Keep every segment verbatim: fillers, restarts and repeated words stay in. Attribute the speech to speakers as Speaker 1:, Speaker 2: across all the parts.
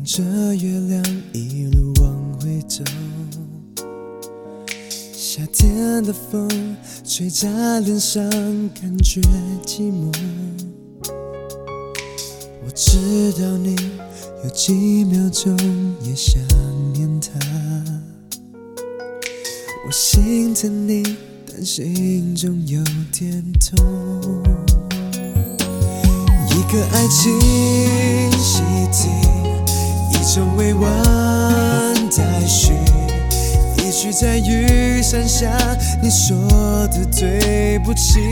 Speaker 1: 着月亮一路往回走，夏天的风吹在脸上，感觉寂寞。我知道你有几秒钟也想念他，我心疼你，但心中有点痛。一个爱情习题，一种委婉待续，一句在雨伞下你说的对不起。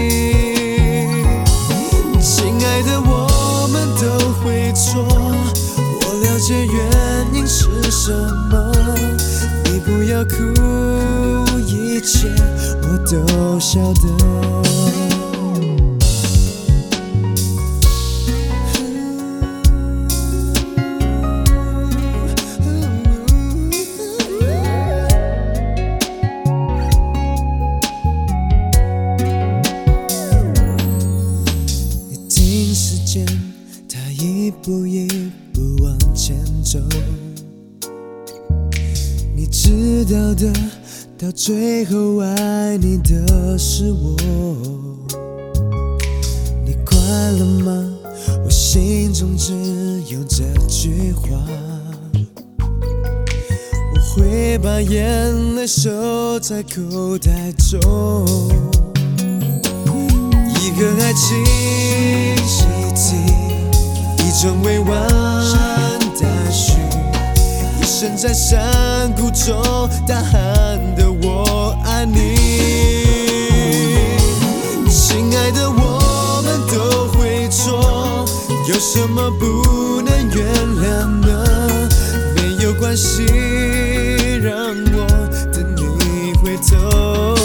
Speaker 1: 亲爱的，我们都会错，我了解原因是什么，你不要哭，一切我都晓得。他一步一步往前走，你知道的，到最后爱你的是我。你快乐吗？我心中只有这句话，我会把眼泪收在口袋中。一个爱情习题，一种委婉待续，一生在山谷中大喊的我爱你。亲爱的，我们都会错，有什么不能原谅呢？没有关系，让我等你回头。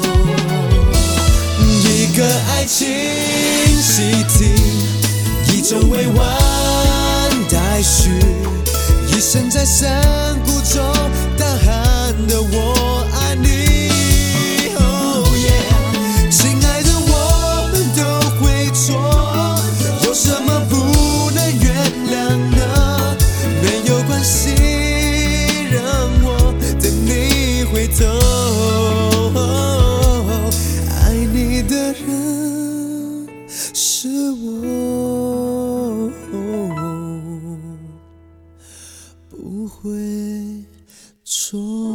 Speaker 1: 一个爱情习题，一种委婉待续，一生在山谷中大喊的我爱你。Oh yeah， 亲爱的，我们都会错，有什么不能原谅呢？没有关系，让我等你回头。爱你的人是我，不会错。